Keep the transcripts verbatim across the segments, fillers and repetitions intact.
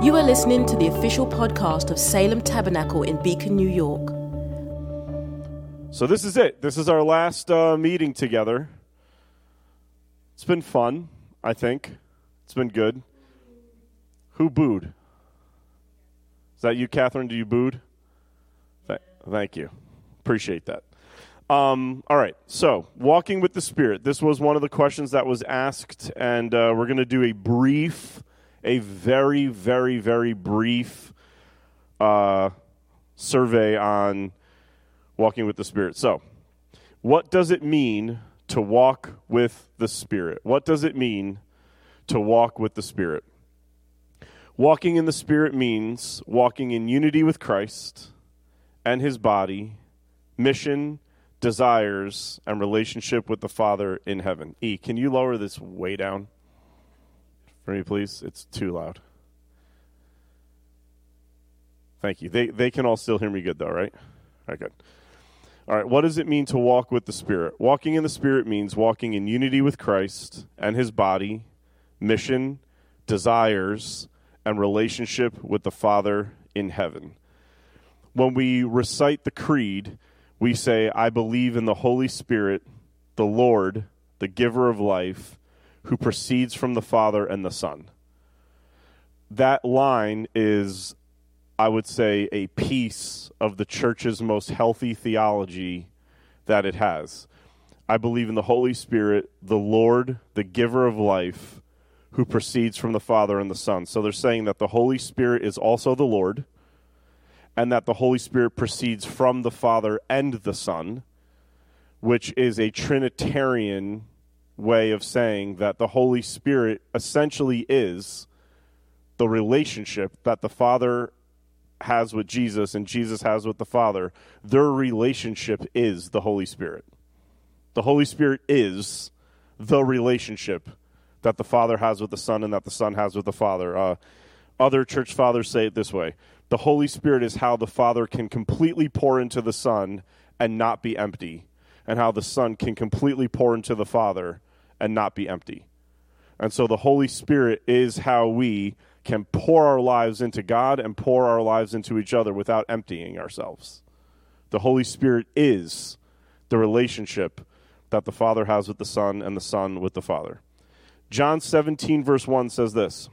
You are listening to the official podcast of Salem Tabernacle in Beacon, New York. So this is it. This is our last uh, meeting together. It's been fun, I think. It's been good. Who booed? Is that you, Catherine? Do you booed? Th- thank you. Appreciate that. Um, all right, so walking with the Spirit. This was one of the questions that was asked, and uh, we're going to do a brief, a very, very, very brief uh, survey on walking with the Spirit. So, what does it mean to walk with the Spirit? What does it mean to walk with the Spirit? Walking in the Spirit means walking in unity with Christ and His body, mission, desires, and relationship with the Father in heaven. E, can you lower this way down for me, please? It's too loud. Thank you. They they can all still hear me good, though, right? All right, good. All right, what does it mean to walk with the Spirit? Walking in the Spirit means walking in unity with Christ and His body, mission, desires, and relationship with the Father in heaven. When we recite the creed, we say, I believe in the Holy Spirit, the Lord, the giver of life, who proceeds from the Father and the Son. That line is, I would say, a piece of the church's most healthy theology that it has. I believe in the Holy Spirit, the Lord, the giver of life, who proceeds from the Father and the Son. So they're saying that the Holy Spirit is also the Lord, and that the Holy Spirit proceeds from the Father and the Son, which is a Trinitarian way of saying that the Holy Spirit essentially is the relationship that the Father has with Jesus and Jesus has with the Father. Their relationship is the Holy Spirit. The Holy Spirit is the relationship that the Father has with the Son and that the Son has with the Father. Uh, other church fathers say it this way. The Holy Spirit is how the Father can completely pour into the Son and not be empty, and how the Son can completely pour into the Father and not be empty. And so the Holy Spirit is how we can pour our lives into God and pour our lives into each other without emptying ourselves. The Holy Spirit is the relationship that the Father has with the Son and the Son with the Father. John seventeen, verse one says this.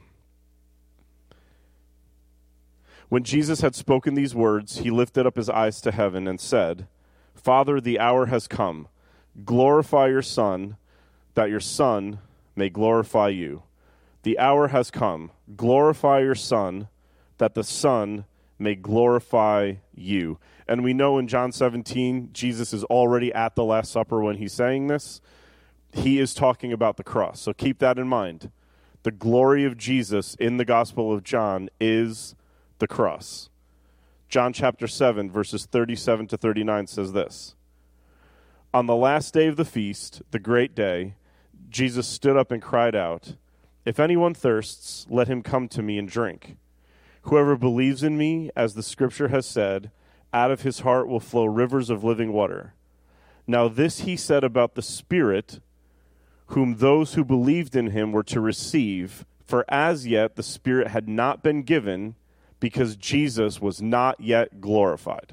When Jesus had spoken these words, he lifted up his eyes to heaven and said, Father, the hour has come. Glorify your Son, that your Son may glorify you. The hour has come. Glorify your Son, that the Son may glorify you. And we know in John seventeen, Jesus is already at the Last Supper when he's saying this. He is talking about the cross. So keep that in mind. The glory of Jesus in the Gospel of John is the cross. John chapter seven, verses thirty-seven to thirty-nine says this. On the last day of the feast, the great day, Jesus stood up and cried out, If anyone thirsts, let him come to me and drink. Whoever believes in me, as the scripture has said, out of his heart will flow rivers of living water. Now this he said about the Spirit, whom those who believed in him were to receive, for as yet the Spirit had not been given, because Jesus was not yet glorified.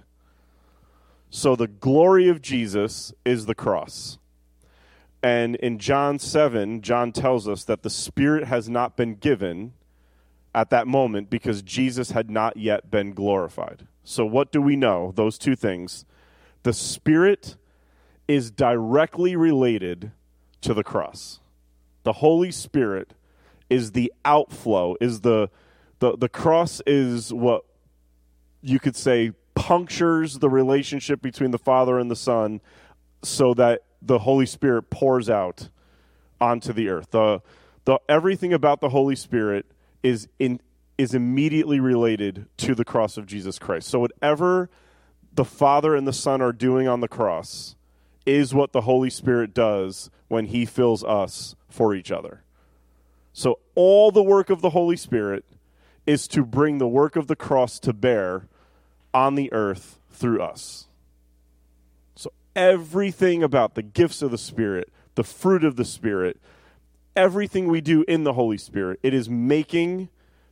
So the glory of Jesus is the cross. And in John seven, John tells us that the Spirit has not been given at that moment because Jesus had not yet been glorified. So what do we know? Those two things. The Spirit is directly related to the cross. The Holy Spirit is the outflow, is the The the cross is what you could say punctures the relationship between the Father and the Son so that the Holy Spirit pours out onto the earth. The the everything about the Holy Spirit is in is immediately related to the cross of Jesus Christ. So whatever the Father and the Son are doing on the cross is what the Holy Spirit does when he fills us for each other. So all the work of the Holy Spirit is to bring the work of the cross to bear on the earth through us. So everything about the gifts of the Spirit, the fruit of the Spirit, everything we do in the Holy Spirit, it is making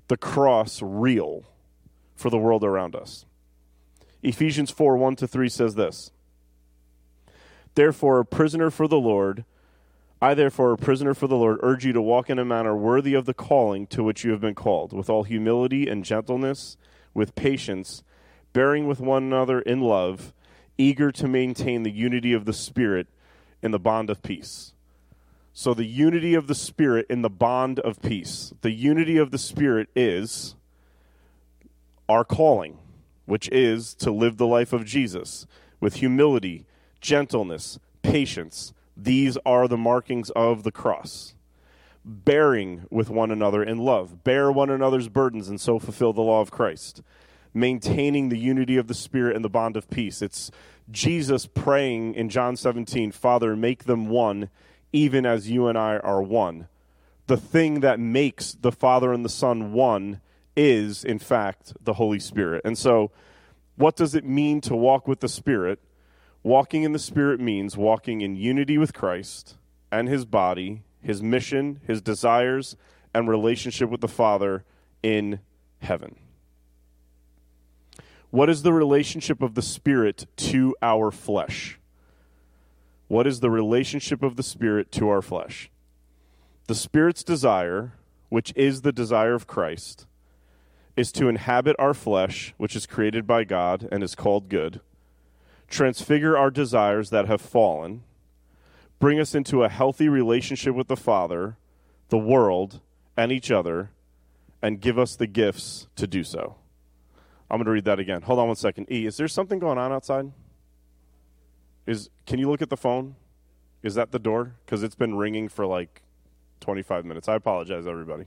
the cross real for the world around us. Ephesians four, one to three says this. Therefore, a prisoner for the Lord, I therefore, a prisoner for the Lord, urge you to walk in a manner worthy of the calling to which you have been called, with all humility and gentleness, with patience, bearing with one another in love, eager to maintain the unity of the Spirit in the bond of peace. So the unity of the Spirit in the bond of peace. The unity of the Spirit is our calling, which is to live the life of Jesus with humility, gentleness, patience. These are the markings of the cross. Bearing with one another in love. Bear one another's burdens and so fulfill the law of Christ. Maintaining the unity of the Spirit and the bond of peace. It's Jesus praying in John seventeen, Father, make them one, even as you and I are one. The thing that makes the Father and the Son one is, in fact, the Holy Spirit. And so, what does it mean to walk with the Spirit? Walking in the Spirit means walking in unity with Christ and his body, his mission, his desires, and relationship with the Father in heaven. What is the relationship of the Spirit to our flesh? What is the relationship of the Spirit to our flesh? The Spirit's desire, which is the desire of Christ, is to inhabit our flesh, which is created by God and is called good, transfigure our desires that have fallen, bring us into a healthy relationship with the Father, the world, and each other, and give us the gifts to do so. I'm going to read that again. Hold on one second. E, is there something going on outside? Is Can you look at the phone? Is that the door? Because it's been ringing for like twenty-five minutes. I apologize, everybody.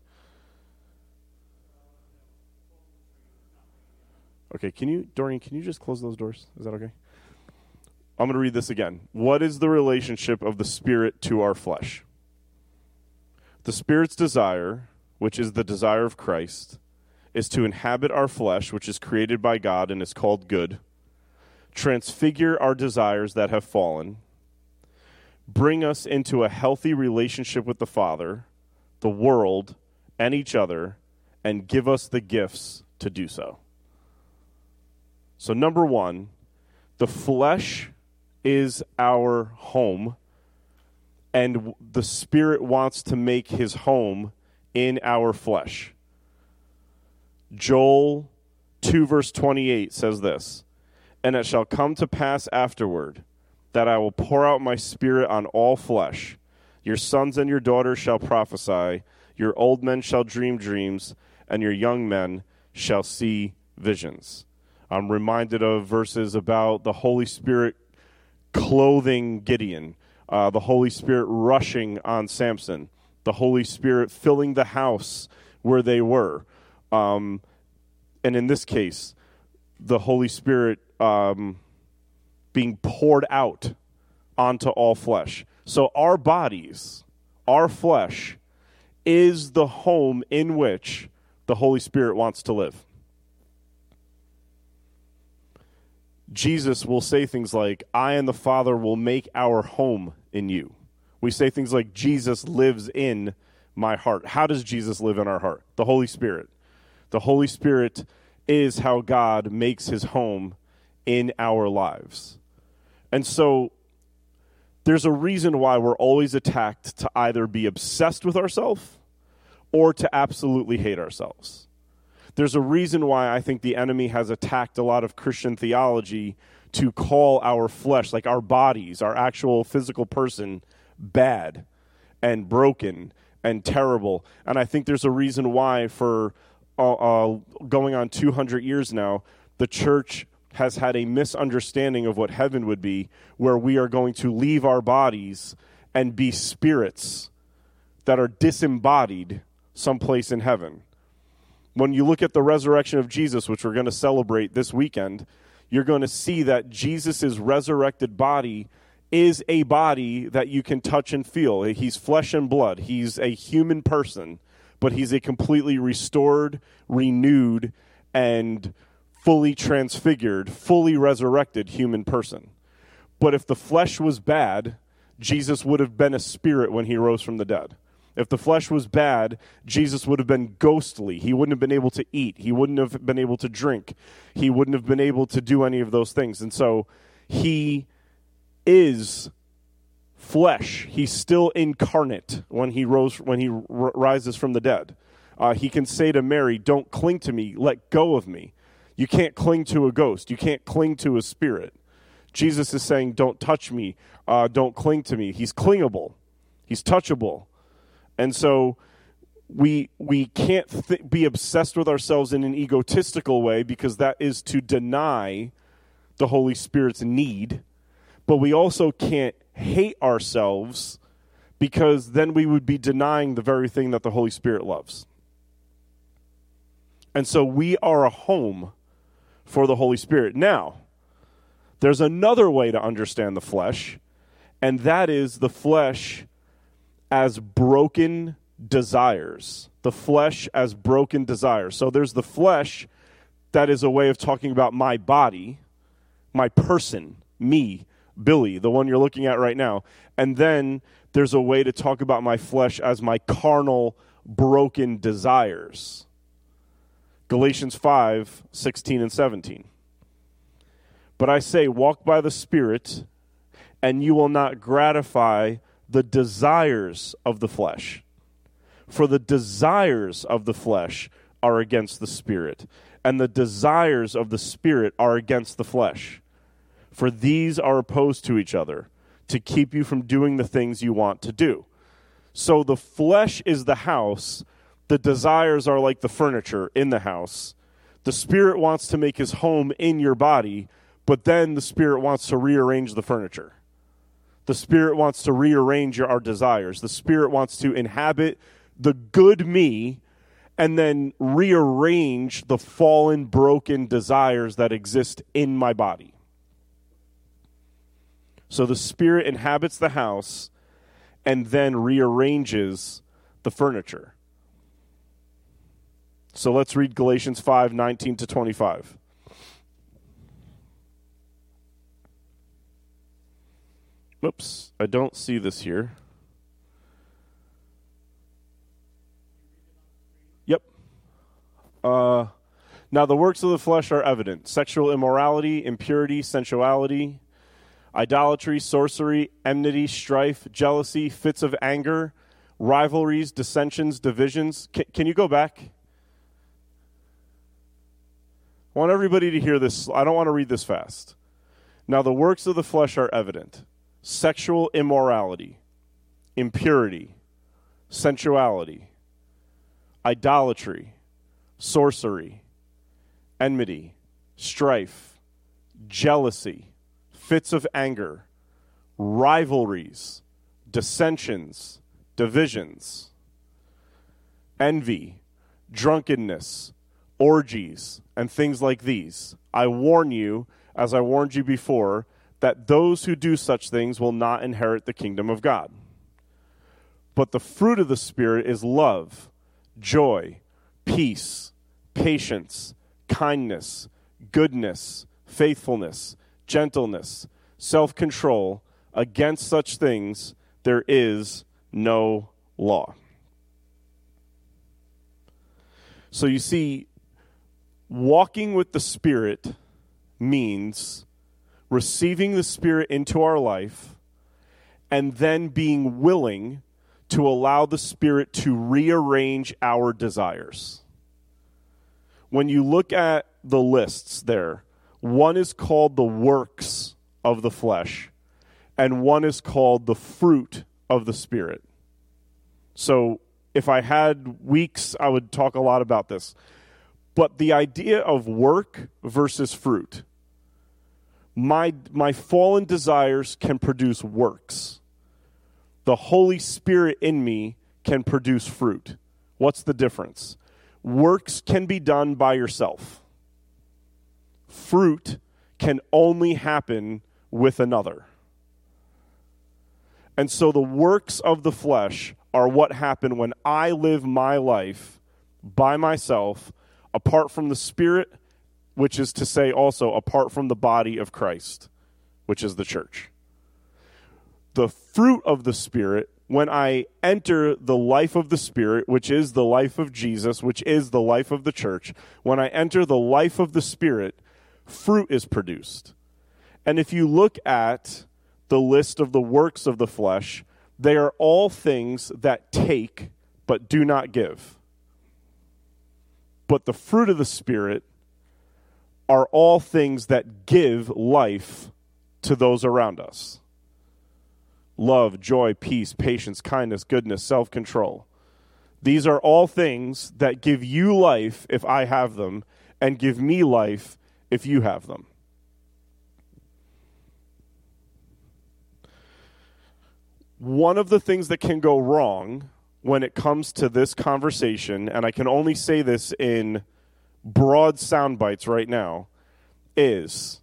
Okay, can you, Dorian, can you just close those doors? Is that okay? I'm going to read this again. What is the relationship of the Spirit to our flesh? The Spirit's desire, which is the desire of Christ, is to inhabit our flesh, which is created by God and is called good, transfigure our desires that have fallen, bring us into a healthy relationship with the Father, the world, and each other, and give us the gifts to do so. So number one, the flesh is our home, and the Spirit wants to make his home in our flesh. Joel two verse twenty-eight says this, and it shall come to pass afterward that I will pour out my Spirit on all flesh. Your sons and your daughters shall prophesy, your old men shall dream dreams, and your young men shall see visions. I'm reminded of verses about the Holy Spirit clothing Gideon, uh, the Holy Spirit rushing on Samson, the Holy Spirit filling the house where they were. Um, and in this case, the Holy Spirit um, being poured out onto all flesh. So our bodies, our flesh, is the home in which the Holy Spirit wants to live. Jesus will say things like, I and the Father will make our home in you. We say things like, Jesus lives in my heart. How does Jesus live in our heart? The Holy Spirit. The Holy Spirit is how God makes his home in our lives. And so there's a reason why we're always attacked to either be obsessed with ourselves or to absolutely hate ourselves. There's a reason why I think the enemy has attacked a lot of Christian theology to call our flesh, like our bodies, our actual physical person, bad and broken and terrible. And I think there's a reason why for uh, uh, going on two hundred years now, the church has had a misunderstanding of what heaven would be, where we are going to leave our bodies and be spirits that are disembodied someplace in heaven. When you look at the resurrection of Jesus, which we're going to celebrate this weekend, you're going to see that Jesus' resurrected body is a body that you can touch and feel. He's flesh and blood. He's a human person, but he's a completely restored, renewed, and fully transfigured, fully resurrected human person. But if the flesh was bad, Jesus would have been a spirit when he rose from the dead. If the flesh was bad, Jesus would have been ghostly. He wouldn't have been able to eat. He wouldn't have been able to drink. He wouldn't have been able to do any of those things. And so he is flesh. He's still incarnate when he rose, when he r- rises from the dead. Uh, he can say to Mary, "Don't cling to me. Let go of me." You can't cling to a ghost. You can't cling to a spirit. Jesus is saying, "Don't touch me. Uh, don't cling to me." He's clingable. He's touchable. And so we we can't th- be obsessed with ourselves in an egotistical way, because that is to deny the Holy Spirit's need. But we also can't hate ourselves, because then we would be denying the very thing that the Holy Spirit loves. And so we are a home for the Holy Spirit. Now, there's another way to understand the flesh, and that is the flesh as broken desires. The flesh as broken desires. So there's the flesh that is a way of talking about my body, my person, me, Billy, the one you're looking at right now. And then there's a way to talk about my flesh as my carnal, broken desires. Galatians five, sixteen and seventeen. But I say, walk by the Spirit, and you will not gratify the desires of the flesh. For the desires of the flesh are against the Spirit, and the desires of the Spirit are against the flesh. For these are opposed to each other, to keep you from doing the things you want to do. So the flesh is the house. The desires are like the furniture in the house. The Spirit wants to make his home in your body, but then the Spirit wants to rearrange the furniture. The Spirit wants to rearrange your, our desires. The Spirit wants to inhabit the good me and then rearrange the fallen, broken desires that exist in my body. So the Spirit inhabits the house and then rearranges the furniture. So let's read Galatians five, nineteen to twenty-five. Oops, I don't see this here. Yep. Uh, now the works of the flesh are evident: sexual immorality, impurity, sensuality, idolatry, sorcery, enmity, strife, jealousy, fits of anger, rivalries, dissensions, divisions. Can, can you go back? I want everybody to hear this. I don't want to read this fast. Now the works of the flesh are evident: sexual immorality, impurity, sensuality, idolatry, sorcery, enmity, strife, jealousy, fits of anger, rivalries, dissensions, divisions, envy, drunkenness, orgies, and things like these. I warn you, as I warned you before, that those who do such things will not inherit the kingdom of God. But the fruit of the Spirit is love, joy, peace, patience, kindness, goodness, faithfulness, gentleness, self-control. Against such things there is no law. So you see, walking with the Spirit means receiving the Spirit into our life and then being willing to allow the Spirit to rearrange our desires. When you look at the lists there, one is called the works of the flesh, and one is called the fruit of the Spirit. So if I had weeks, I would talk a lot about this. But the idea of work versus fruit. My, my fallen desires can produce works. The Holy Spirit in me can produce fruit. What's the difference? Works can be done by yourself. Fruit can only happen with another. And so the works of the flesh are what happen when I live my life by myself, apart from the Spirit, which is to say also apart from the body of Christ, which is the church. The fruit of the Spirit when I enter the life of the Spirit, which is the life of Jesus, which is the life of the church, when I enter the life of the Spirit, fruit is produced. And if you look at the list of the works of the flesh, they are all things that take but do not give. But the fruit of the Spirit are all things that give life to those around us. Love, joy, peace, patience, kindness, goodness, self-control. These are all things that give you life if I have them, and give me life if you have them. One of the things that can go wrong when it comes to this conversation, and I can only say this in broad sound bites right now, is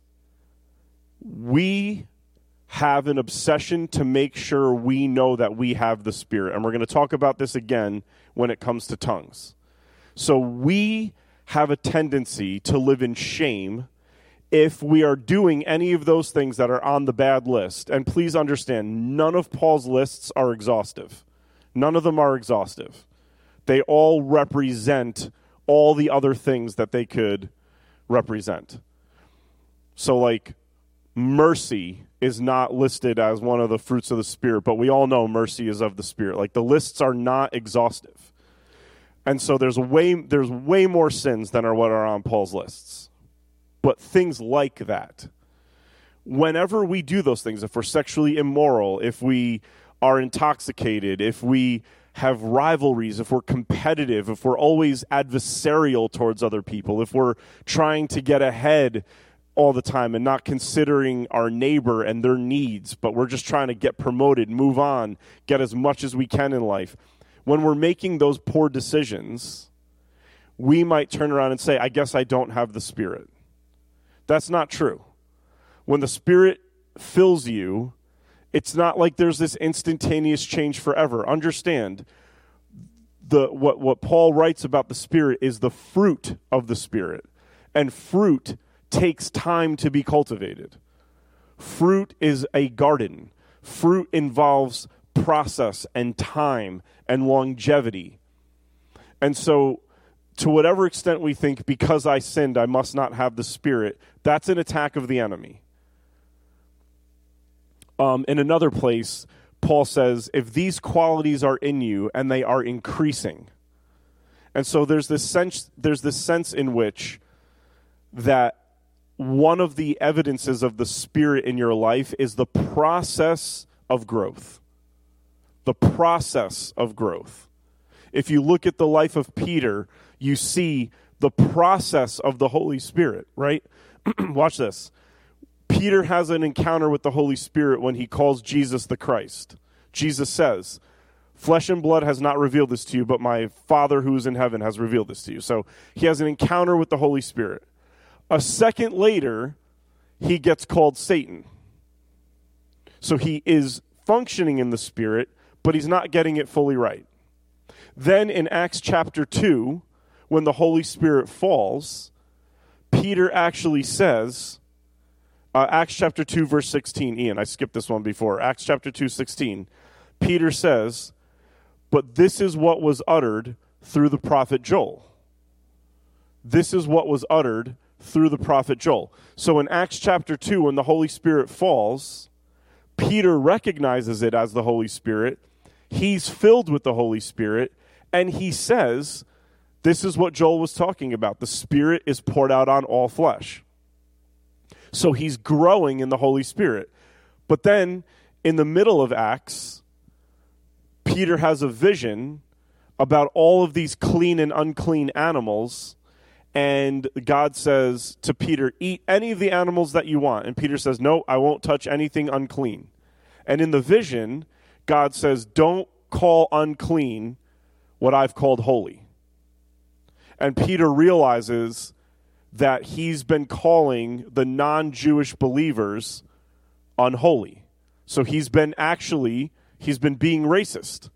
we have an obsession to make sure we know that we have the Spirit. And we're going to talk about this again when it comes to tongues. So we have a tendency to live in shame if we are doing any of those things that are on the bad list. And please understand, none of Paul's lists are exhaustive. None of them are exhaustive. They all represent all the other things that they could represent. So like mercy is not listed as one of the fruits of the Spirit, but we all know mercy is of the Spirit. Like the lists are not exhaustive. And so there's way there's way more sins than are what are on Paul's lists. But things like that. Whenever we do those things, if we're sexually immoral, if we are intoxicated, if we have rivalries, if we're competitive, if we're always adversarial towards other people, if we're trying to get ahead all the time and not considering our neighbor and their needs, but we're just trying to get promoted, move on, get as much as we can in life. When we're making those poor decisions, we might turn around and say, I guess I don't have the Spirit. That's not true. When the Spirit fills you, it's not like there's this instantaneous change forever. Understand, the what, what Paul writes about the Spirit is the fruit of the Spirit. And fruit takes time to be cultivated. Fruit is a garden. Fruit involves process and time and longevity. And so, to whatever extent we think, because I sinned, I must not have the Spirit, that's an attack of the enemy. Um, in another place, Paul says, if these qualities are in you and they are increasing. And so there's this sense, there's this sense in which that one of the evidences of the Spirit in your life is the process of growth. The process of growth. If you look at the life of Peter, you see the process of the Holy Spirit, right? Watch this. Peter has an encounter with the Holy Spirit when he calls Jesus the Christ. Jesus says, flesh and blood has not revealed this to you, but my Father who is in heaven has revealed this to you. So he has an encounter with the Holy Spirit. A second later, he gets called Satan. So he is functioning in the Spirit, but he's not getting it fully right. Then in Acts chapter two, when the Holy Spirit falls, Peter actually says, uh, Acts chapter two, verse sixteen, Ian, I skipped this one before. Acts chapter two, sixteen, Peter says, but this is what was uttered through the prophet Joel. This is what was uttered through the prophet Joel. So in Acts chapter two, when the Holy Spirit falls, Peter recognizes it as the Holy Spirit. He's filled with the Holy Spirit, and he says, this is what Joel was talking about. The Spirit is poured out on all flesh. So he's growing in the Holy Spirit. But then, in the middle of Acts, Peter has a vision about all of these clean and unclean animals, and God says to Peter, eat any of the animals that you want. And Peter says, no, I won't touch anything unclean. And in the vision, God says, don't call unclean what I've called holy. And Peter realizes that he's been calling the non-Jewish believers unholy. So he's been actually, he's been being racist.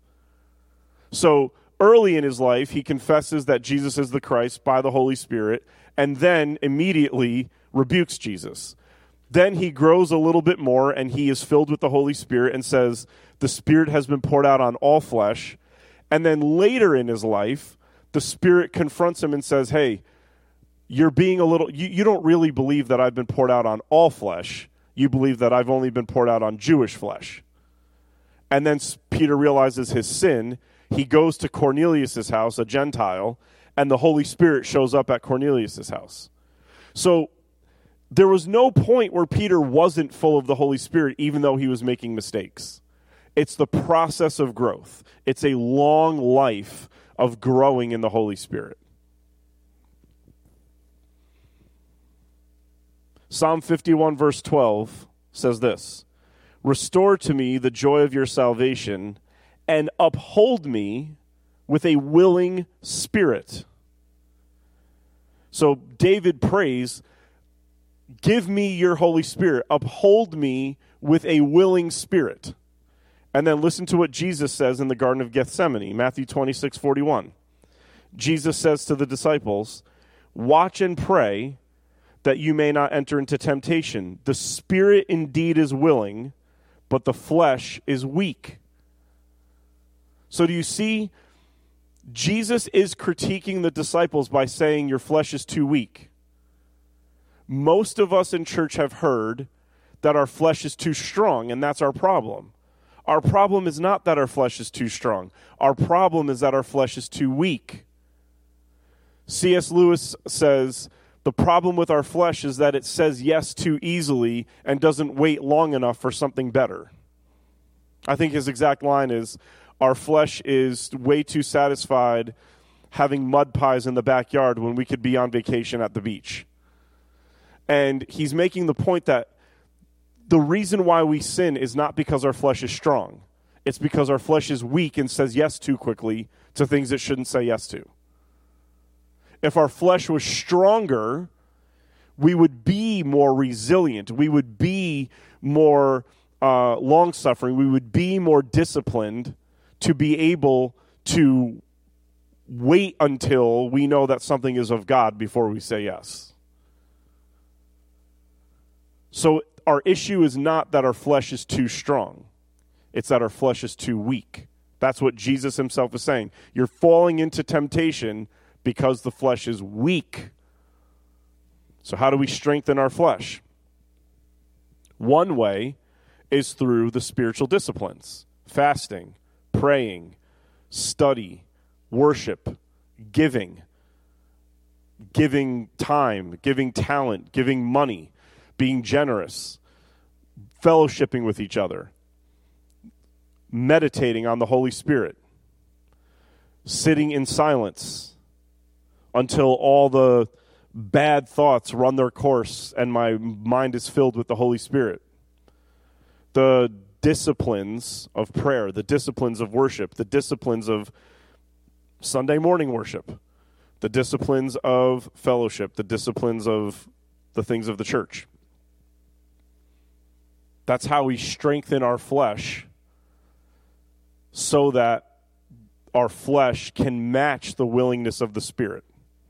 So early in his life, he confesses that Jesus is the Christ by the Holy Spirit, and then immediately rebukes Jesus. Then he grows a little bit more, and he is filled with the Holy Spirit and says, the Spirit has been poured out on all flesh. And then later in his life, the Spirit confronts him and says, hey, you're being a little, you, you don't really believe that I've been poured out on all flesh. You believe that I've only been poured out on Jewish flesh. And then Peter realizes his sin. He goes to Cornelius' house, a Gentile, and the Holy Spirit shows up at Cornelius' house. So there was no point where Peter wasn't full of the Holy Spirit, even though he was making mistakes. It's the process of growth. It's a long life of growing in the Holy Spirit. Psalm fifty-one, verse twelve says this, restore to me the joy of your salvation and uphold me with a willing spirit. So David prays, give me your Holy Spirit, uphold me with a willing spirit. And then listen to what Jesus says in the Garden of Gethsemane, Matthew twenty-six, forty-one. Jesus says to the disciples, watch and pray that you may not enter into temptation. The spirit indeed is willing, but the flesh is weak. So do you see, Jesus is critiquing the disciples by saying your flesh is too weak. Most of us in church have heard that our flesh is too strong, and that's our problem. Our problem is not that our flesh is too strong. Our problem is that our flesh is too weak. C S Lewis says, the problem with our flesh is that it says yes too easily and doesn't wait long enough for something better. I think his exact line is, our flesh is way too satisfied having mud pies in the backyard when we could be on vacation at the beach. And he's making the point that the reason why we sin is not because our flesh is strong. It's because our flesh is weak and says yes too quickly to things it shouldn't say yes to. If our flesh was stronger, we would be more resilient. We would be more uh, long-suffering. We would be more disciplined to be able to wait until we know that something is of God before we say yes. So our issue is not that our flesh is too strong. It's that our flesh is too weak. That's what Jesus himself is saying. You're falling into temptation because the flesh is weak. So how do we strengthen our flesh? One way is through the spiritual disciplines. Fasting, praying, study, worship, giving. Giving time, giving talent, giving money, being generous, fellowshipping with each other, meditating on the Holy Spirit, sitting in silence until all the bad thoughts run their course and my mind is filled with the Holy Spirit. The disciplines of prayer, the disciplines of worship, the disciplines of Sunday morning worship, the disciplines of fellowship, the disciplines of the things of the church. That's how we strengthen our flesh so that our flesh can match the willingness of the Spirit.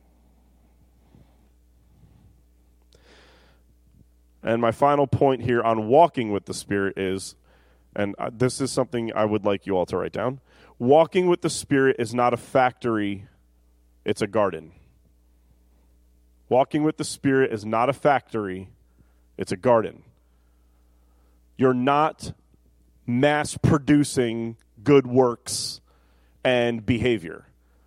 And my final point here on walking with the Spirit is, and this is something I would like you all to write down, walking with the Spirit is not a factory, it's a garden. Walking with the Spirit is not a factory, it's a garden. You're not mass producing good works and behavior.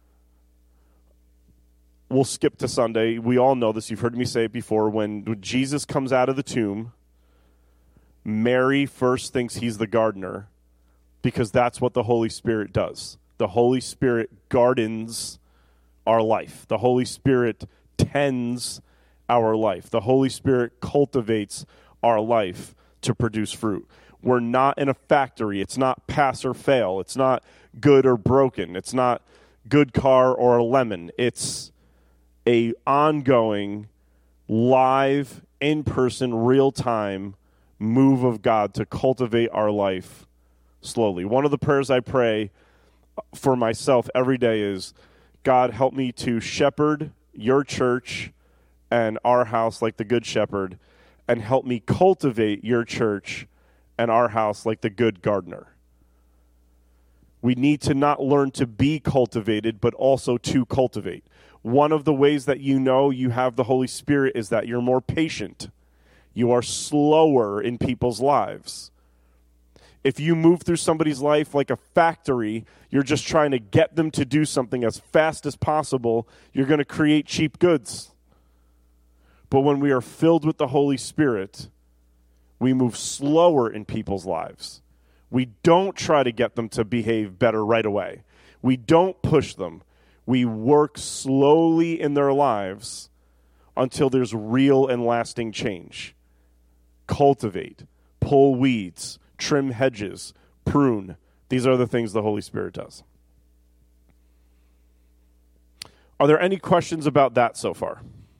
We'll skip to Sunday. We all know this. You've heard me say it before. When Jesus comes out of the tomb, Mary first thinks he's the gardener because that's what the Holy Spirit does. The Holy Spirit gardens our life. The Holy Spirit tends our life. The Holy Spirit cultivates our life to produce fruit. We're not in a factory. It's not pass or fail. It's not good or broken. It's not good car or a lemon. It's a ongoing, live, in-person, real-time move of God to cultivate our life slowly. One of the prayers I pray for myself every day is, God, help me to shepherd your church and our house like the good shepherd, and help me cultivate your church and our house like the good gardener. We need to not learn to be cultivated, but also to cultivate. One of the ways that you know you have the Holy Spirit is that you're more patient. You are slower in people's lives. If you move through somebody's life like a factory, you're just trying to get them to do something as fast as possible, you're going to create cheap goods. But when we are filled with the Holy Spirit, we move slower in people's lives. We don't try to get them to behave better right away. We don't push them. We work slowly in their lives until there's real and lasting change. Cultivate, pull weeds, trim hedges, prune. These are the things the Holy Spirit does. Are there any questions about that so far?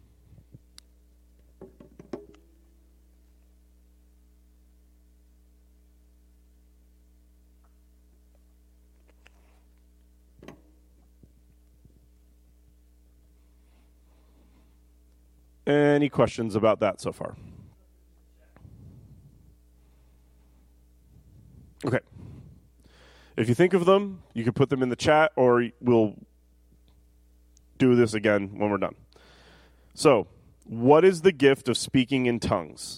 Any questions about that so far? Okay. If you think of them, you can put them in the chat, or we'll do this again when we're done. So, what is the gift of speaking in tongues?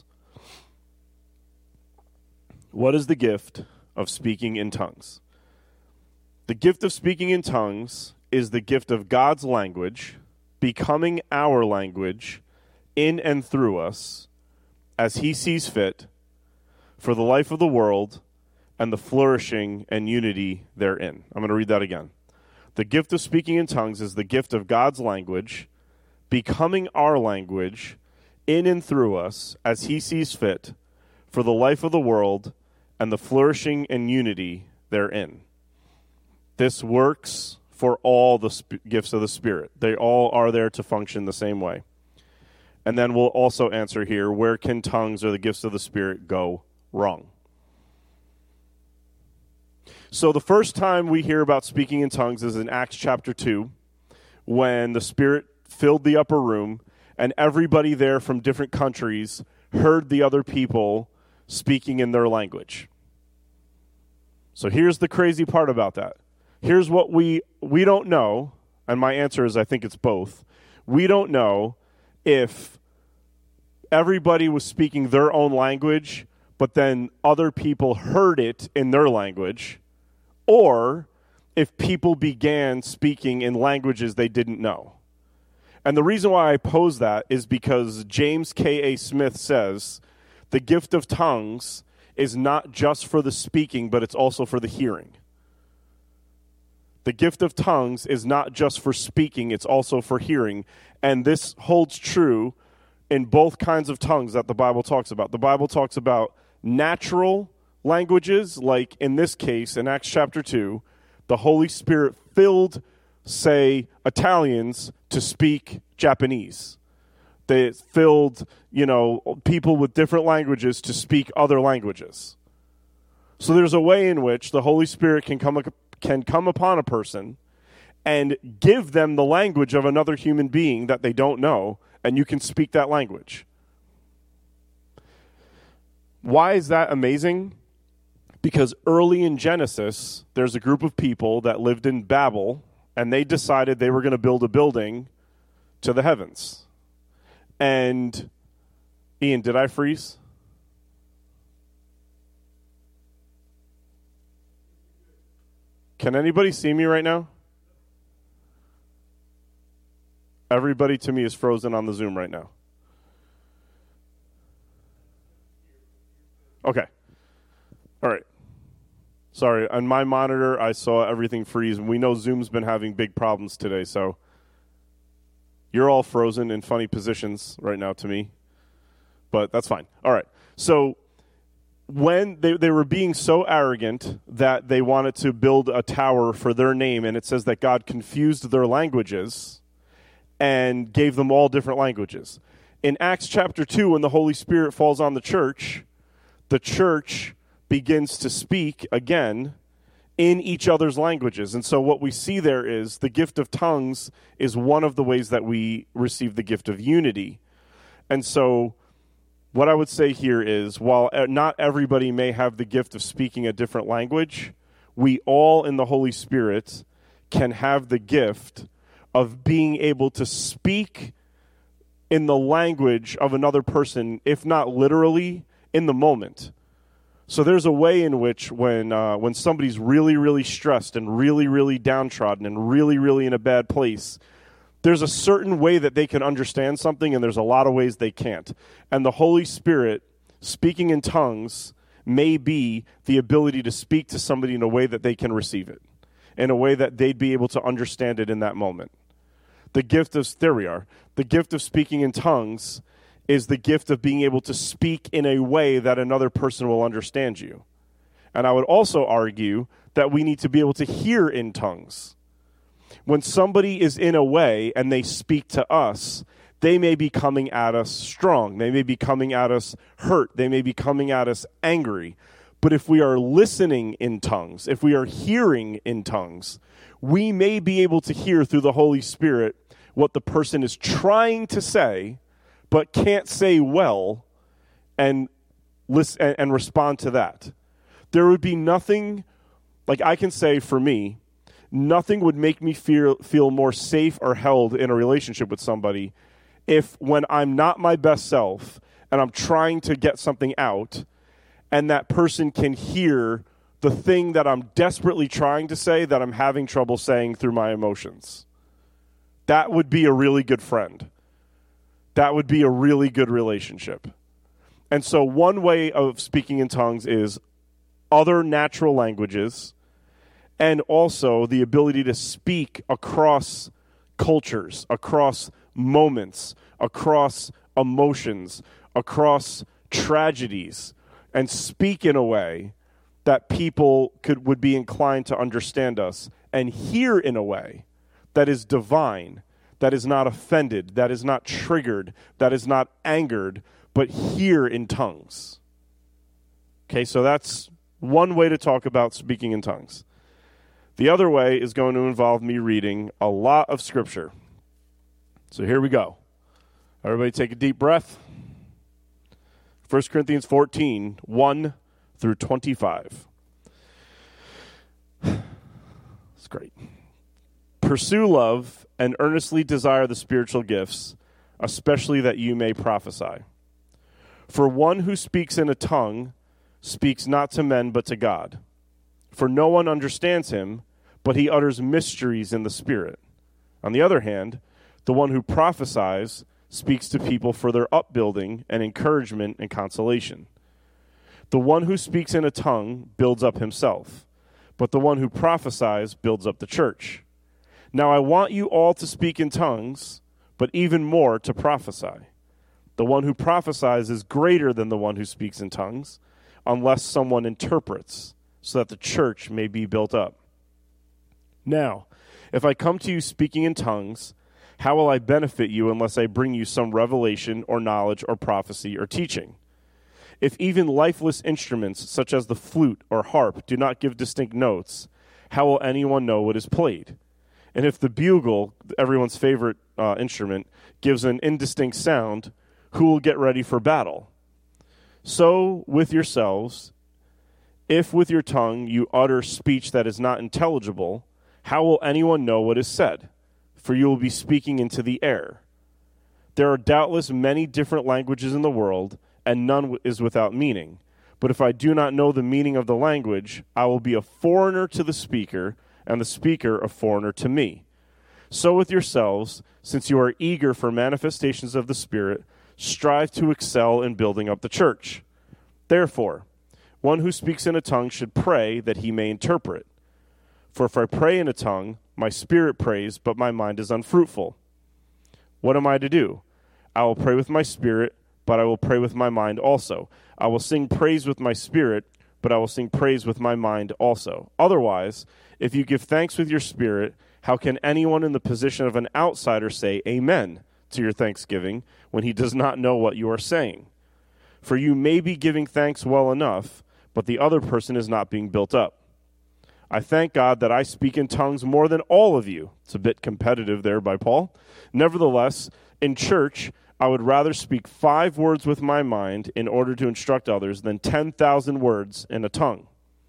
What is the gift of speaking in tongues? The gift of speaking in tongues is the gift of God's language becoming our language in and through us as he sees fit for the life of the world and the flourishing and unity therein. I'm going to read that again. The gift of speaking in tongues is the gift of God's language becoming our language in and through us as he sees fit for the life of the world and the flourishing and unity therein. This works for all the sp- gifts of the Spirit. They all are there to function the same way. And then we'll also answer here, where can tongues or the gifts of the Spirit go wrong? So the first time we hear about speaking in tongues is in Acts chapter two, when the Spirit filled the upper room, and everybody there from different countries heard the other people speaking in their language. So here's the crazy part about that. Here's what we we don't know, and my answer is I think it's both. We don't know if everybody was speaking their own language, but then other people heard it in their language, or if people began speaking in languages they didn't know. And the reason why I pose that is because James K A. Smith says the gift of tongues is not just for the speaking, but it's also for the hearing. The gift of tongues is not just for speaking, it's also for hearing. And this holds true in both kinds of tongues that the Bible talks about. The Bible talks about natural languages, like in this case, in Acts chapter two, the Holy Spirit filled, say, Italians to speak Japanese. They filled, you know, people with different languages to speak other languages. So there's a way in which the Holy Spirit can come can come upon a person and give them the language of another human being that they don't know, and you can speak that language. Why is that amazing? Because early in Genesis, there's a group of people that lived in Babel, and they decided they were going to build a building to the heavens. And, Ian, did I freeze? Can anybody see me right now? Everybody to me is frozen on the Zoom right now. Okay. All right. Sorry, on my monitor, I saw everything freeze, and we know Zoom's been having big problems today, so you're all frozen in funny positions right now to me, but that's fine. All right. So when they, they were being so arrogant that they wanted to build a tower for their name, and it says that God confused their languages and gave them all different languages. In Acts chapter two, when the Holy Spirit falls on the church, the church begins to speak again in each other's languages. And so what we see there is the gift of tongues is one of the ways that we receive the gift of unity. And so what I would say here is, while not everybody may have the gift of speaking a different language, we all in the Holy Spirit can have the gift of being able to speak in the language of another person, if not literally, in the moment. So there's a way in which when uh, when somebody's really, really stressed and really, really downtrodden and really, really in a bad place, there's a certain way that they can understand something, and there's a lot of ways they can't. And the Holy Spirit, speaking in tongues, may be the ability to speak to somebody in a way that they can receive it, in a way that they'd be able to understand it in that moment. The gift of, there we are, the gift of speaking in tongues is the gift of being able to speak in a way that another person will understand you. And I would also argue that we need to be able to hear in tongues. When somebody is in a way and they speak to us, they may be coming at us strong. They may be coming at us hurt. They may be coming at us angry. But if we are listening in tongues, if we are hearing in tongues, we may be able to hear through the Holy Spirit what the person is trying to say, but can't say well, and listen and, and respond to that. There would be nothing, like I can say for me, nothing would make me feel feel more safe or held in a relationship with somebody if when I'm not my best self and I'm trying to get something out, and that person can hear the thing that I'm desperately trying to say that I'm having trouble saying through my emotions. That would be a really good friend. That would be a really good relationship. And so one way of speaking in tongues is other natural languages, and also the ability to speak across cultures, across moments, across emotions, across tragedies, and speak in a way that people could would be inclined to understand us, and hear in a way that is divine, that is not offended, that is not triggered, that is not angered, but hear in tongues. Okay, so that's one way to talk about speaking in tongues. The other way is going to involve me reading a lot of Scripture. So here we go. Everybody take a deep breath. First Corinthians fourteen, one through twenty-five. It's great. Pursue love and earnestly desire the spiritual gifts, especially that you may prophesy. For one who speaks in a tongue speaks not to men but to God. For no one understands him, but he utters mysteries in the Spirit. On the other hand, the one who prophesies speaks to people for their upbuilding and encouragement and consolation. The one who speaks in a tongue builds up himself, but the one who prophesies builds up the church. Now I want you all to speak in tongues, but even more to prophesy. The one who prophesies is greater than the one who speaks in tongues, unless someone interprets, so that the church may be built up. Now, if I come to you speaking in tongues, how will I benefit you unless I bring you some revelation or knowledge or prophecy or teaching? If even lifeless instruments, such as the flute or harp, do not give distinct notes, how will anyone know what is played? And if the bugle, everyone's favorite uh, instrument, gives an indistinct sound, who will get ready for battle? So with yourselves, if with your tongue you utter speech that is not intelligible, how will anyone know what is said? For you will be speaking into the air. There are doubtless many different languages in the world, and none is without meaning. But if I do not know the meaning of the language, I will be a foreigner to the speaker, and the speaker a foreigner to me. So with yourselves, since you are eager for manifestations of the Spirit, strive to excel in building up the church. Therefore, one who speaks in a tongue should pray that he may interpret. For if I pray in a tongue, my spirit prays, but my mind is unfruitful. What am I to do? I will pray with my spirit, but I will pray with my mind also. I will sing praise with my spirit, but I will sing praise with my mind also. Otherwise, if you give thanks with your spirit, how can anyone in the position of an outsider say amen to your thanksgiving when he does not know what you are saying? For you may be giving thanks well enough, but the other person is not being built up. I thank God that I speak in tongues more than all of you. It's a bit competitive there by Paul. Nevertheless, in church, I would rather speak five words with my mind in order to instruct others than ten thousand words in a tongue.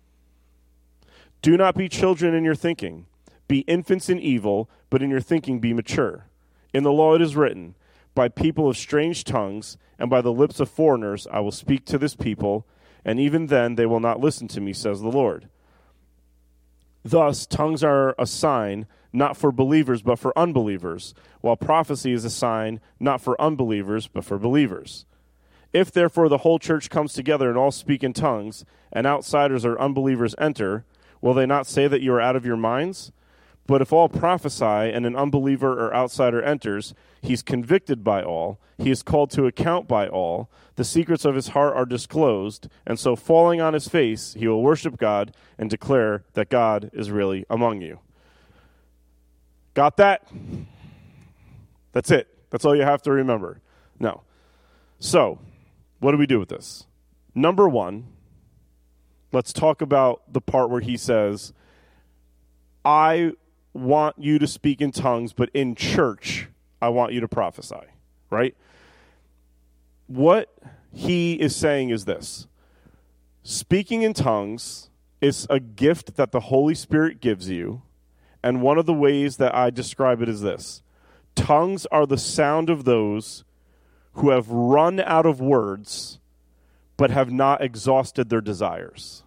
Do not be children in your thinking. Be infants in evil, but in your thinking be mature. In the law it is written, by people of strange tongues and by the lips of foreigners I will speak to this people, and even then they will not listen to me, says the Lord. Thus, tongues are a sign not for believers but for unbelievers, while prophecy is a sign not for unbelievers but for believers. If therefore the whole church comes together and all speak in tongues, and outsiders or unbelievers enter, will they not say that you are out of your minds? But if all prophesy and an unbeliever or outsider enters, he's convicted by all, he is called to account by all, the secrets of his heart are disclosed, and so falling on his face, he will worship God and declare that God is really among you. Got that? That's it. That's all you have to remember. No. So, what do we do with this? Number one, let's talk about the part where he says, I want you to speak in tongues, but in church, I want you to prophesy, right? What he is saying is this. Speaking in tongues is a gift that the Holy Spirit gives you, and one of the ways that I describe it is this. Tongues are the sound of those who have run out of words, but have not exhausted their desires.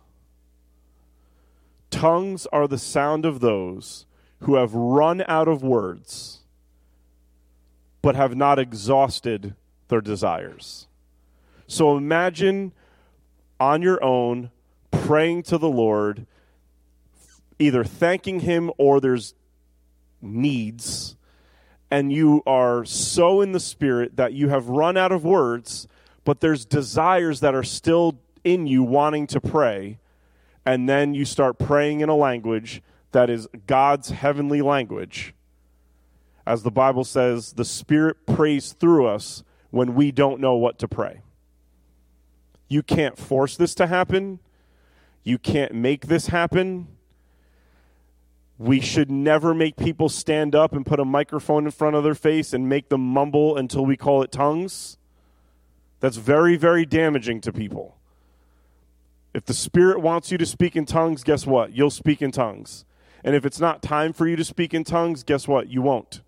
Tongues are the sound of those who have run out of words, but have not exhausted their desires. So imagine on your own praying to the Lord, either thanking him or there's needs, and you are so in the Spirit that you have run out of words, but there's desires that are still in you wanting to pray, and then you start praying in a language that is God's heavenly language. As the Bible says, the Spirit prays through us when we don't know what to pray. You can't force this to happen. You can't make this happen. We should never make people stand up and put a microphone in front of their face and make them mumble until we call it tongues. That's very, very damaging to people. If the Spirit wants you to speak in tongues, guess what? You'll speak in tongues. And if it's not time for you to speak in tongues, guess what? You won't.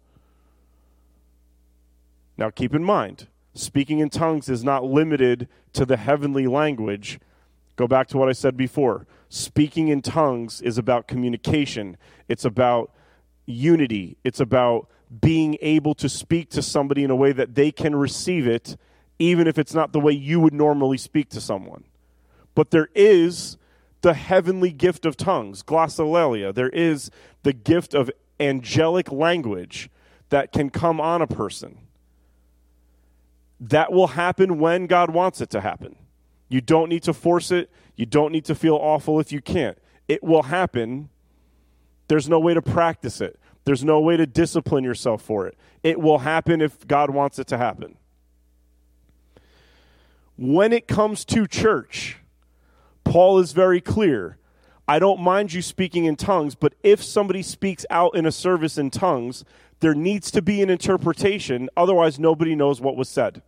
Now keep in mind, speaking in tongues is not limited to the heavenly language. Go back to what I said before. Speaking in tongues is about communication. It's about unity. It's about being able to speak to somebody in a way that they can receive it, even if it's not the way you would normally speak to someone. But there is the heavenly gift of tongues, glossolalia. There is the gift of angelic language that can come on a person. That will happen when God wants it to happen. You don't need to force it. You don't need to feel awful if you can't. It will happen. There's no way to practice it. There's no way to discipline yourself for it. It will happen if God wants it to happen. When it comes to church, Paul is very clear. I don't mind you speaking in tongues, but if somebody speaks out in a service in tongues, there needs to be an interpretation. Otherwise, nobody knows what was said.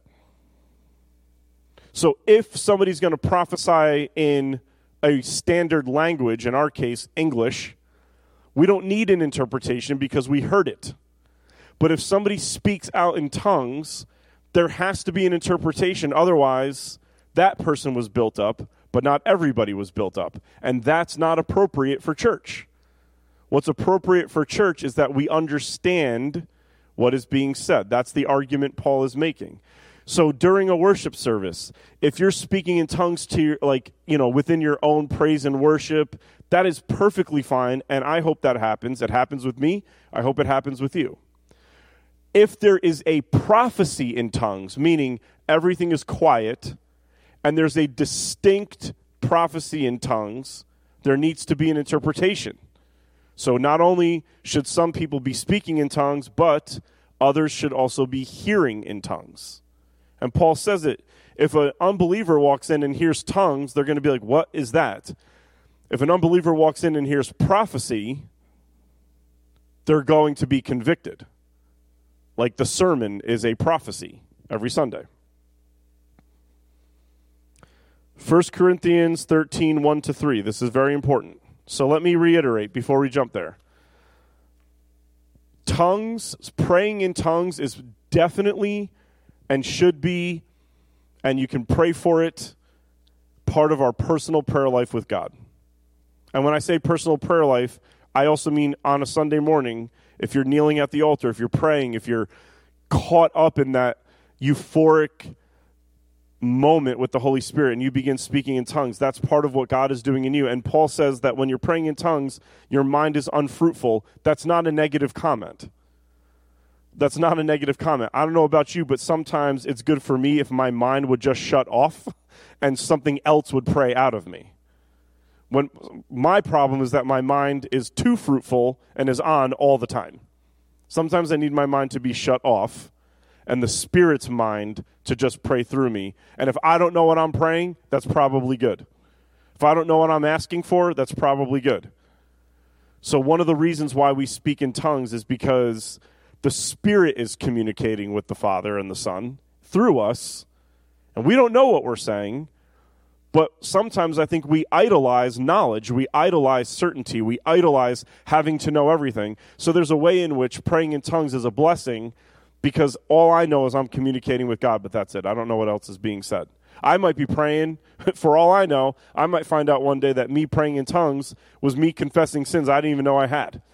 So if somebody's going to prophesy in a standard language, in our case, English, we don't need an interpretation because we heard it. But if somebody speaks out in tongues, there has to be an interpretation. Otherwise, that person was built up, but not everybody was built up. And that's not appropriate for church. What's appropriate for church is that we understand what is being said. That's the argument Paul is making. So during a worship service, if you're speaking in tongues to your, like, you know, within your own praise and worship, that is perfectly fine, and I hope that happens. It happens with me. I hope it happens with you. If there is a prophecy in tongues, meaning everything is quiet, and there's a distinct prophecy in tongues, there needs to be an interpretation. So not only should some people be speaking in tongues, but others should also be hearing in tongues. And Paul says it. If an unbeliever walks in and hears tongues, they're going to be like, what is that? If an unbeliever walks in and hears prophecy, they're going to be convicted. Like the sermon is a prophecy. every Sunday. First Corinthians thirteen, one to three. This is very important. So let me reiterate before we jump there. Tongues, praying in tongues is definitely and should be, and you can pray for it, part of our personal prayer life with God. And when I say personal prayer life, I also mean on a Sunday morning, if you're kneeling at the altar, if you're praying, if you're caught up in that euphoric moment with the Holy Spirit and you begin speaking in tongues, that's part of what God is doing in you. And Paul says that when you're praying in tongues, your mind is unfruitful. That's not a negative comment. That's not a negative comment. I don't know about you, but sometimes it's good for me if my mind would just shut off and something else would pray out of me. When my problem is that my mind is too fruitful and is on all the time. Sometimes I need my mind to be shut off and the Spirit's mind to just pray through me. And if I don't know what I'm praying, that's probably good. If I don't know what I'm asking for, that's probably good. So one of the reasons why we speak in tongues is because the Spirit is communicating with the Father and the Son through us, and we don't know what we're saying, but sometimes I think we idolize knowledge, we idolize certainty, we idolize having to know everything. So there's a way in which praying in tongues is a blessing, because all I know is I'm communicating with God, but that's it. I don't know what else is being said. I might be praying, for all I know, I might find out one day that me praying in tongues was me confessing sins I didn't even know I had.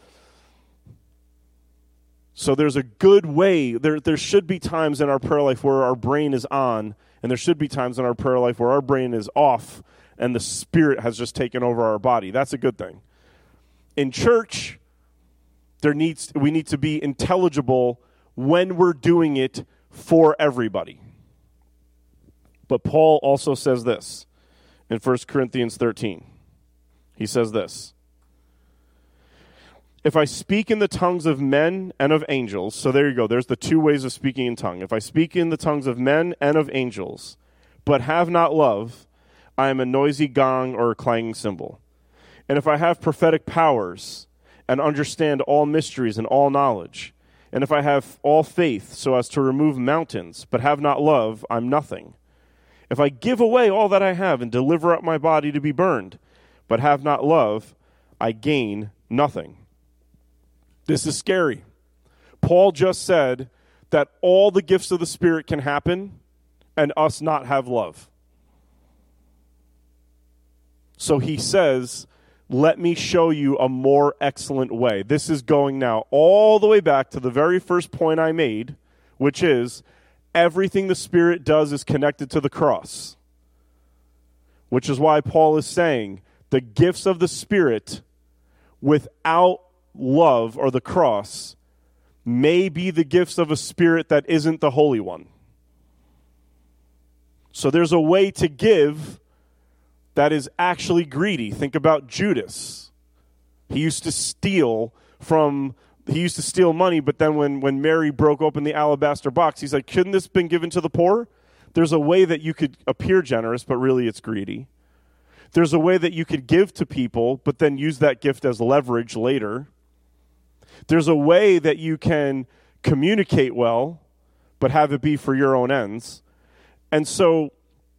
So there's a good way, there, there should be times in our prayer life where our brain is on, and there should be times in our prayer life where our brain is off, and the Spirit has just taken over our body. That's a good thing. In church, there needs we need to be intelligible when we're doing it for everybody. But Paul also says this in First Corinthians thirteen. He says this: if I speak in the tongues of men and of angels, so there you go, there's the two ways of speaking in tongue. If I speak in the tongues of men and of angels, but have not love, I am a noisy gong or a clanging cymbal. And if I have prophetic powers and understand all mysteries and all knowledge, and if I have all faith so as to remove mountains, but have not love, I'm nothing. If I give away all that I have and deliver up my body to be burned, but have not love, I gain nothing. This is scary. Paul just said that all the gifts of the Spirit can happen and us not have love. So he says, let me show you a more excellent way. This is going now all the way back to the very first point I made, which is everything the Spirit does is connected to the cross. Which is why Paul is saying the gifts of the Spirit without love or the cross may be the gifts of a spirit that isn't the Holy One. So there's a way to give that is actually greedy. Think about Judas. He used to steal from, he used to steal money, but then when, when Mary broke open the alabaster box, he's like, couldn't this have been given to the poor? There's a way that you could appear generous, but really it's greedy. There's a way that you could give to people, but then use that gift as leverage later. There's a way that you can communicate well, but have it be for your own ends. And so,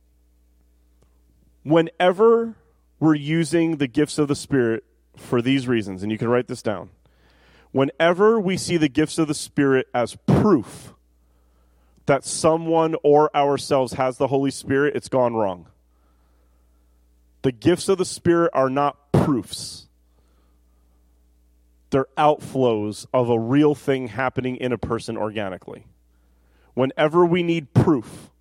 whenever we're using the gifts of the Spirit for these reasons, and you can write this down, whenever we see the gifts of the Spirit as proof that someone or ourselves has the Holy Spirit, it's gone wrong. The gifts of the Spirit are not proofs. They're outflows of a real thing happening in a person organically. Whenever we need proof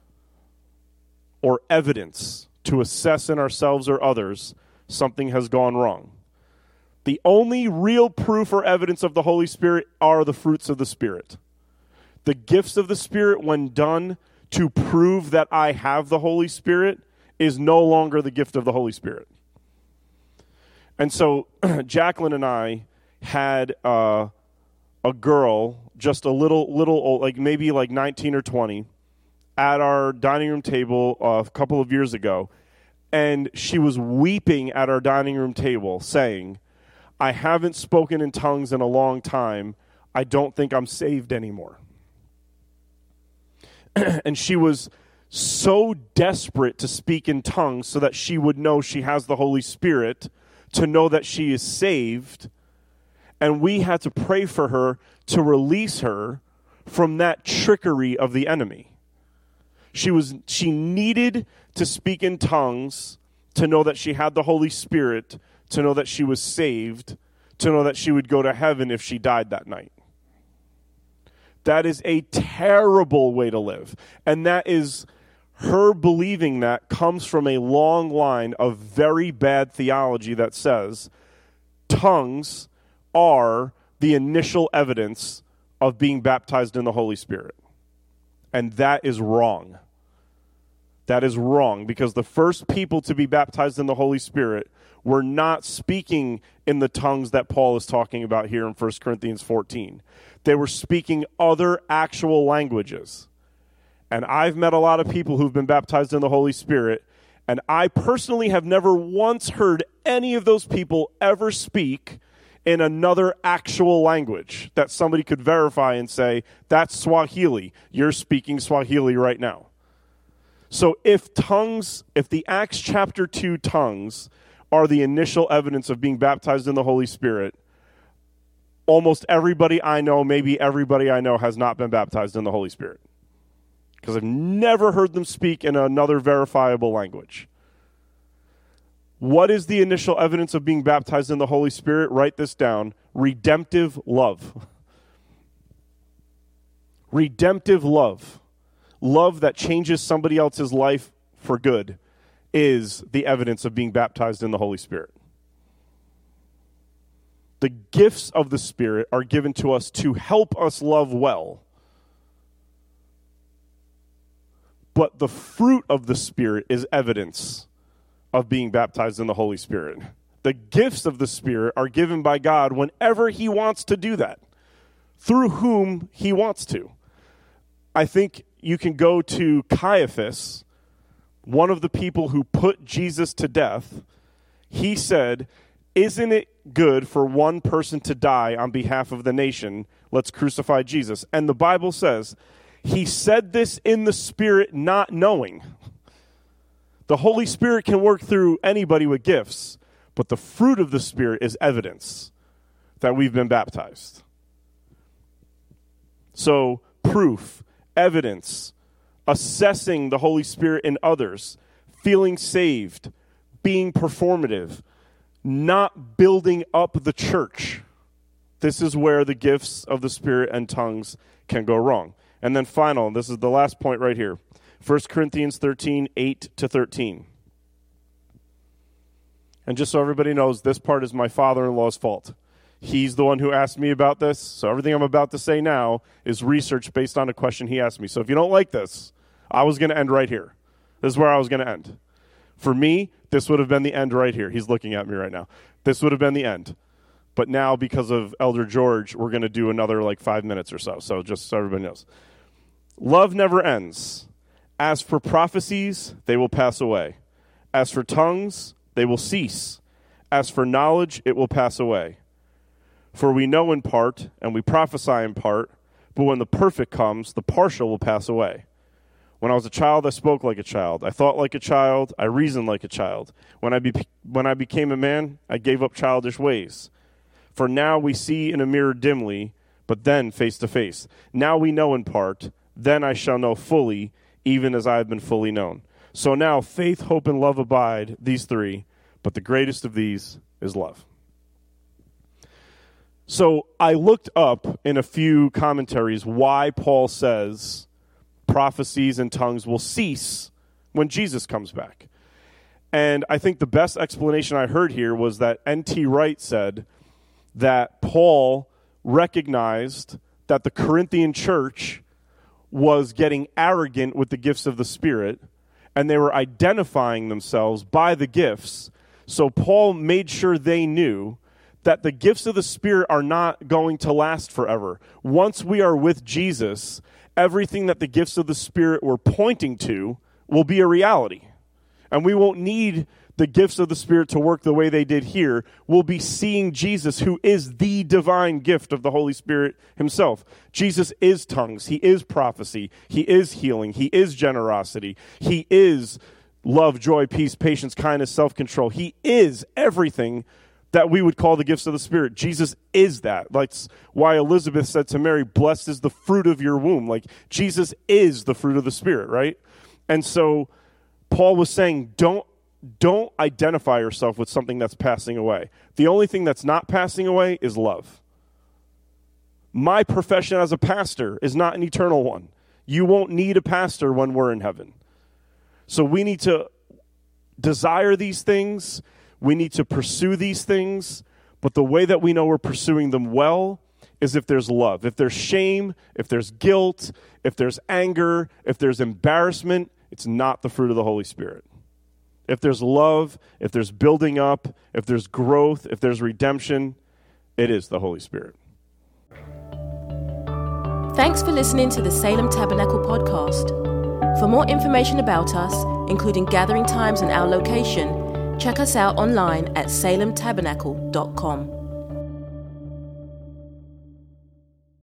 or evidence to assess in ourselves or others, something has gone wrong. The only real proof or evidence of the Holy Spirit are the fruits of the Spirit. The gifts of the Spirit, when done to prove that I have the Holy Spirit, is no longer the gift of the Holy Spirit. And so Jacqueline and I had uh, a girl, just a little, little old, like maybe like nineteen or twenty, at our dining room table uh, a couple of years ago, and she was weeping at our dining room table, saying, I haven't spoken in tongues in a long time. I don't think I'm saved anymore. And she was so desperate to speak in tongues so that she would know she has the Holy Spirit, to know that she is saved. And we had to pray for her to release her from that trickery of the enemy. She was she needed to speak in tongues to know that she had the Holy Spirit, to know that she was saved, to know that she would go to heaven if she died that night. That is a terrible way to live. And that is, her believing that comes from a long line of very bad theology that says tongues are the initial evidence of being baptized in the Holy Spirit. And that is wrong. That is wrong, because the first people to be baptized in the Holy Spirit were not speaking in the tongues that Paul is talking about here in First Corinthians fourteen. They were speaking other actual languages. And I've met a lot of people who've been baptized in the Holy Spirit, and I personally have never once heard any of those people ever speak in another actual language that somebody could verify and say, that's Swahili. You're speaking Swahili right now. So if tongues, if the Acts chapter two tongues are the initial evidence of being baptized in the Holy Spirit, almost everybody I know, maybe everybody I know, has not been baptized in the Holy Spirit. Because I've never heard them speak in another verifiable language. What is the initial evidence of being baptized in the Holy Spirit? Write this down. Redemptive love. Redemptive love. Love that changes somebody else's life for good is the evidence of being baptized in the Holy Spirit. The gifts of the Spirit are given to us to help us love well. But the fruit of the Spirit is evidence of being baptized in the Holy Spirit. The gifts of the Spirit are given by God whenever he wants to do that, through whom he wants to. I think you can go to Caiaphas, one of the people who put Jesus to death. He said, isn't it good for one person to die on behalf of the nation? Let's crucify Jesus. And the Bible says, he said this in the Spirit, not knowing. The Holy Spirit can work through anybody with gifts, but the fruit of the Spirit is evidence that we've been baptized. So, proof, evidence, assessing the Holy Spirit in others, feeling saved, being performative, not building up the church. This is where the gifts of the Spirit and tongues can go wrong. And then final, this is the last point right here. First Corinthians thirteen, eight to thirteen. And just so everybody knows, this part is my father-in-law's fault. He's the one who asked me about this, so everything I'm about to say now is research based on a question he asked me. So if you don't like this, I was going to end right here. This is where I was going to end. For me, this would have been the end right here. He's looking at me right now. This would have been the end. But now, because of Elder George, we're going to do another like five minutes or so. So just so everybody knows. Love never ends. As for prophecies, they will pass away. As for tongues, they will cease. As for knowledge, it will pass away. For we know in part, and we prophesy in part, but when the perfect comes, the partial will pass away. When I was a child, I spoke like a child. I thought like a child. I reasoned like a child. When I, be- when I became a man, I gave up childish ways. For now we see in a mirror dimly, but then face to face. Now we know in part, then I shall know fully, even as I have been fully known. So now faith, hope, and love abide, these three, but the greatest of these is love. So I looked up in a few commentaries why Paul says prophecies and tongues will cease when Jesus comes back. And I think the best explanation I heard here was that N T Wright said that Paul recognized that the Corinthian church was getting arrogant with the gifts of the Spirit, and they were identifying themselves by the gifts. So Paul made sure they knew that the gifts of the Spirit are not going to last forever. Once we are with Jesus, everything that the gifts of the Spirit were pointing to will be a reality. And we won't need the gifts of the Spirit to work the way they did here, we'll be seeing Jesus, who is the divine gift of the Holy Spirit himself. Jesus is tongues. He is prophecy. He is healing. He is generosity. He is love, joy, peace, patience, kindness, self-control. He is everything that we would call the gifts of the Spirit. Jesus is that. That's why Elizabeth said to Mary, blessed is the fruit of your womb. Like, Jesus is the fruit of the Spirit, right? And so Paul was saying, don't Don't identify yourself with something that's passing away. The only thing that's not passing away is love. My profession as a pastor is not an eternal one. You won't need a pastor when we're in heaven. So we need to desire these things. We need to pursue these things. But the way that we know we're pursuing them well is if there's love. If there's shame, if there's guilt, if there's anger, if there's embarrassment, it's not the fruit of the Holy Spirit. If there's love, if there's building up, if there's growth, if there's redemption, it is the Holy Spirit. Thanks for listening to the Salem Tabernacle podcast. For more information about us, including gathering times and our location, check us out online at salem tabernacle dot com.